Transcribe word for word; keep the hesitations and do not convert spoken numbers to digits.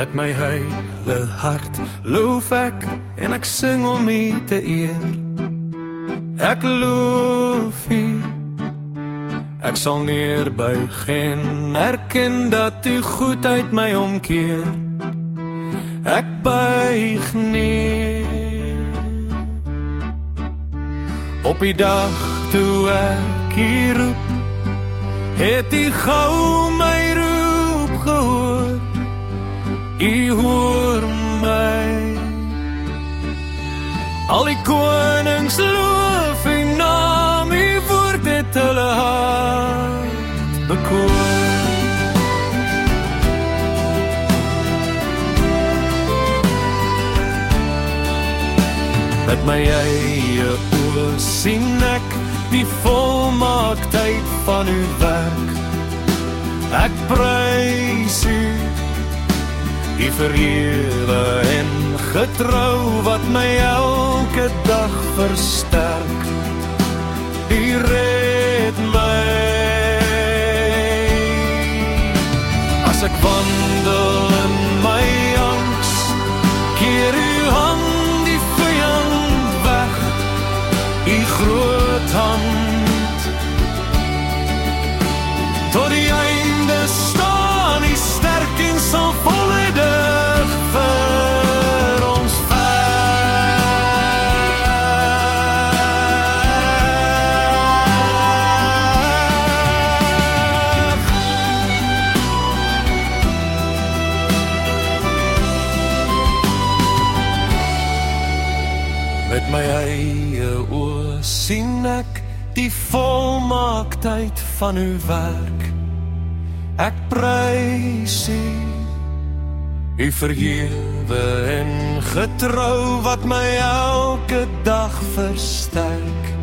Met my hele hart loof ek en ek sing om U te eer. Ek loof U, ek sal neerbuig en erken dat U goedheid my omkeer. Ek buig neer op die dag toe ek U roep, het U gou my roep gehoor. U hoor my. Al die konings loof U naam, U woord het hulle hart bekoor. Met my eie oë sien ek die volmaaktheid van U werk. Ek prys U, U verhewe en getrou wat my elke dag versterk. U red my. As ek wandel in my angs, keer U hand die vyand weg. U groot hand tot die einde staan U sterk en sal volledig vir ons veg. Met my eie oë sien ek die volmaaktheid van U werk. Ek prys U, U verhewe en getrou wat my elke dag versterk.